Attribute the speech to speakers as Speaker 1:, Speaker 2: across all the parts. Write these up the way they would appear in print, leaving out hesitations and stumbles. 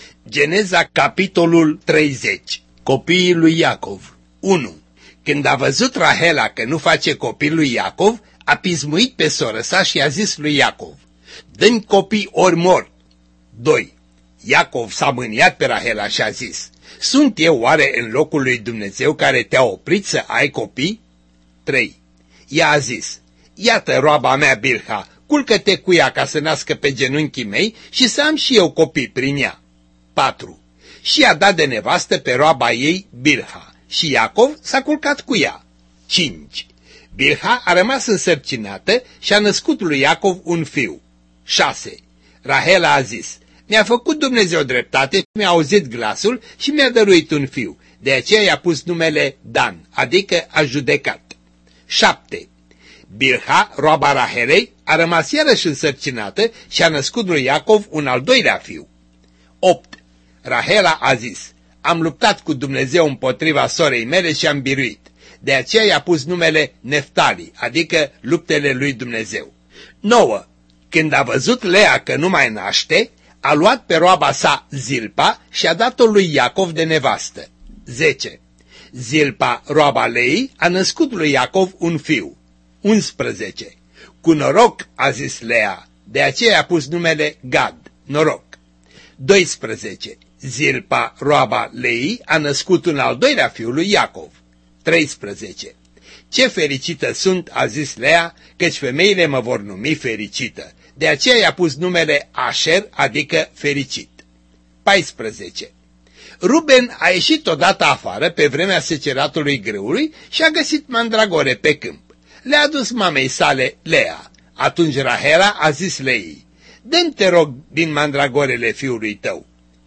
Speaker 1: Geneza, capitolul 30. Copiii lui Iacov. 1. Când a văzut Rahela că nu face copii lui Iacov, a pismuit pe soră sa și a zis lui Iacov: dă-mi copii ori mor. 2. Iacov s-a mâniat pe Rahela și a zis: sunt eu oare în locul lui Dumnezeu care te-a oprit să ai copii? 3. Ea a zis: iată roaba mea Bilha, culcă-te cu ea ca să nască pe genunchii mei și să am și eu copii prin ea. 4. Și a dat de nevastă pe roaba ei Bilha și Iacov s-a culcat cu ea. 5. Bilha a rămas însărcinată și a născut lui Iacov un fiu. 6. Rahela a zis: mi-a făcut Dumnezeu dreptate, mi-a auzit glasul și mi-a dăruit un fiu. De aceea i-a pus numele Dan, adică a judecat. 7. Bilha, roaba Rahelei, a rămas iarăși însărcinată și a născut lui Iacov un al doilea fiu. 8. Rahela a zis: am luptat cu Dumnezeu împotriva sorei mele și am biruit. De aceea i-a pus numele Neftali, adică luptele lui Dumnezeu. 9. Când a văzut Lea că nu mai naște, a luat pe roaba sa Zilpa și a dat-o lui Iacov de nevastă. 10. Zilpa, roaba Lei, a născut lui Iacov un fiu. 11. Cu noroc, a zis Lea, de aceea a pus numele Gad, noroc. 12. Zilpa, roaba Lei, a născut un al doilea fiu lui Iacov. 13. Ce fericită sunt, a zis Lea, căci femeile mă vor numi fericită. De aceea i-a pus numele Asher, adică fericit. 14. Ruben a ieșit odată afară pe vremea seceratului grâului și a găsit mandragore pe câmp. Le-a adus mamei sale Lea. Atunci Rahela a zis Leii: dă-mi, te rog, din mandragorele fiului tău.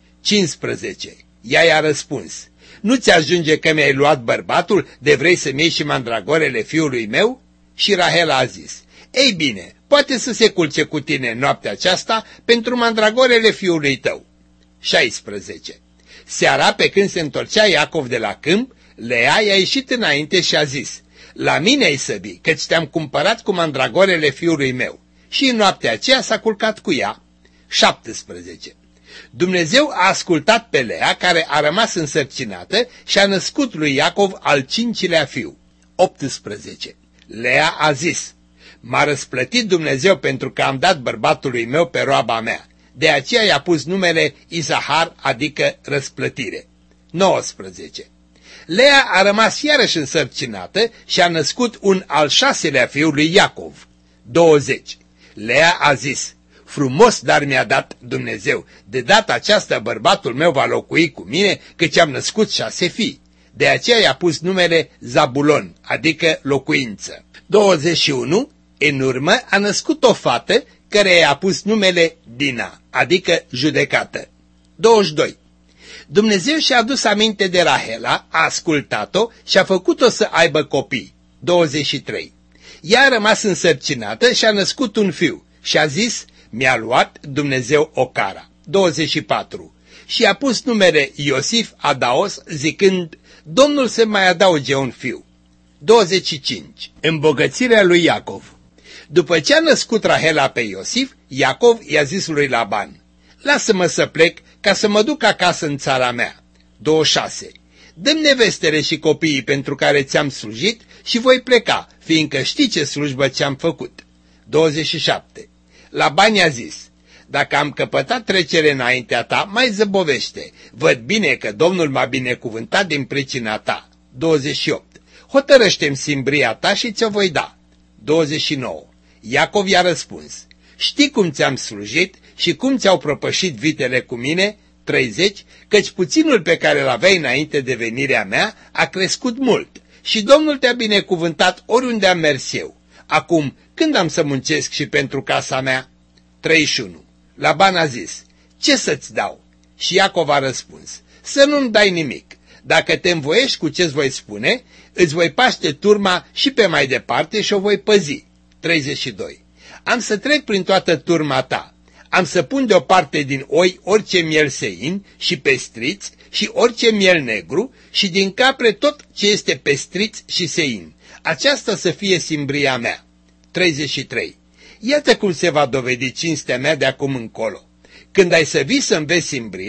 Speaker 1: 15. Ea i-a răspuns: nu ți ajunge că mi-ai luat bărbatul, de vrei să-mi iei și mandragorele fiului meu? Și Rahela a zis: ei bine, poate să se culce cu tine noaptea aceasta pentru mandragorele fiului tău. 16. Seara, pe când se întorcea Iacov de la câmp, Lea i-a ieșit înainte și a zis: la mine ai săbi, căci te-am cumpărat cu mandragorele fiului meu. Și în noaptea aceea s-a culcat cu ea. 17. Dumnezeu a ascultat pe Lea, care a rămas însărcinată, și a născut lui Iacov al 5-lea fiu. 18. Lea a zis: m-a răsplătit Dumnezeu pentru că am dat bărbatului meu pe roaba mea. De aceea i-a pus numele Isahar, adică răsplătire. 19. Lea a rămas iarăși însărcinată și a născut un al 6-lea fiu lui Iacov. 20. Lea a zis: frumos dar mi-a dat Dumnezeu, de data aceasta bărbatul meu va locui cu mine, căci am născut 6 fii. De aceea i-a pus numele Zabulon, adică locuință. 21. În urmă a născut o fată care i-a pus numele Dina, adică judecată. 22. Dumnezeu și-a adus aminte de Rahela, a ascultat-o și a făcut-o să aibă copii. 23. Ea a rămas însărcinată și a născut un fiu și a zis: mi-a luat Dumnezeu ocara. 24. Și a pus numele Iosif Adaos, zicând: Domnul să mai adauge un fiu. 25. Îmbogățirea lui Iacov. După ce a născut Rahela pe Iosif, Iacov i-a zis lui Laban: lasă-mă să plec ca să mă duc acasă în țara mea. 26. Dă-mi nevestele și copiii pentru care ți-am slujit și voi pleca, fiindcă știi ce slujbă ți-am făcut. 27. Laban i-a zis: dacă am căpătat trecere înaintea ta, mai zăbovește. Văd bine că Domnul m-a binecuvântat din pricina ta. 28. Hotărăște-mi simbria ta și ți-o voi da. 29. Iacov i-a răspuns: știi cum ți-am slujit și cum ți-au propășit vitele cu mine? 30. Căci puținul pe care l-aveai înainte de venirea mea a crescut mult și Domnul te-a binecuvântat oriunde am mers eu. Acum, când am să muncesc și pentru casa mea? 31. Laban a zis: ce să-ți dau? Și Iacov a răspuns: să nu-mi dai nimic. Dacă te învoiești cu ce-ți voi spune, îți voi paște turma și pe mai departe și o voi păzi. 32. Am să trec prin toată turma ta. Am să pun deoparte din oi orice miel sein și pestriț și orice miel negru și din capre tot ce este pestriț și sein. Aceasta să fie simbria mea. 33. Iată cum se va dovedi cinstea mea de acum încolo. Când ai să vii să-mi vezi simbria,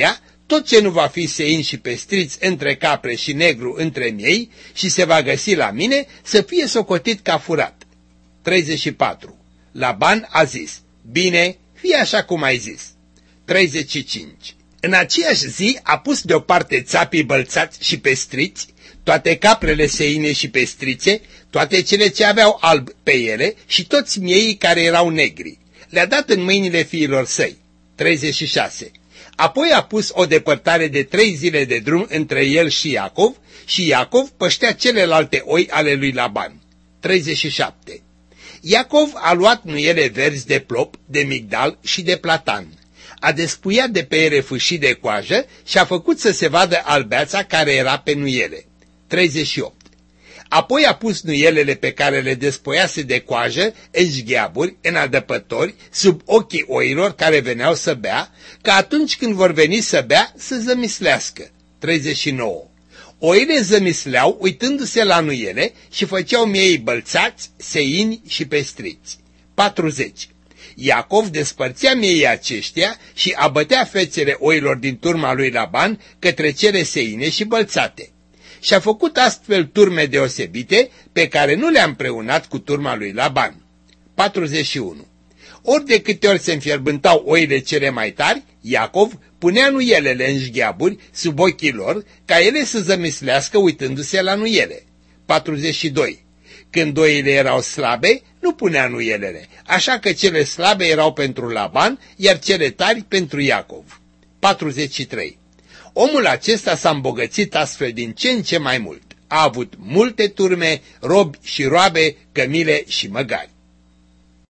Speaker 1: tot ce nu va fi sein și pestriț între capre și negru între miei și se va găsi la mine, să fie socotit ca furat. 34. Laban a zis, bine, fie așa cum ai zis. 35. În aceeași zi a pus deoparte țapii bălțați și pestriți, toate caprele seine și pestrițe, toate cele ce aveau alb pe ele și toți mieii care erau negri. Le-a dat în mâinile fiilor săi. 36. Apoi a pus o depărtare de 3 zile de drum între el și Iacov păștea celelalte oi ale lui Laban. 37. Iacov a luat nuiele verzi de plop, de migdal și de platan. A despuiat de pe ele fâșii de coajă și a făcut să se vadă albeața care era pe nuiele. 38. Apoi a pus nuielele pe care le despoiase de coajă în șgheaburi, în adăpători, sub ochii oilor care veneau să bea, ca atunci când vor veni să bea, să zămislească. 39. Oile zămisleau uitându-se la nuiele și făceau miei bălțați, seini și pestriți. 40. Iacov despărțea miei aceștia și abătea fețele oilor din turma lui Laban către cele seine și bălțate. Și-a făcut astfel turme deosebite pe care nu le-a împreunat cu turma lui Laban. 41. Ori de câte ori se înfierbântau oile cele mai tari, Iacov punea nuielele în șgheaburi sub ochii lor, ca ele să zămislească uitându-se la nuiele. 42. Când oile erau slabe, nu punea nuielele, așa că cele slabe erau pentru Laban, iar cele tari pentru Iacov. 43. Omul acesta s-a îmbogățit astfel din ce în ce mai mult. A avut multe turme, robi și roabe, cămile și măgari.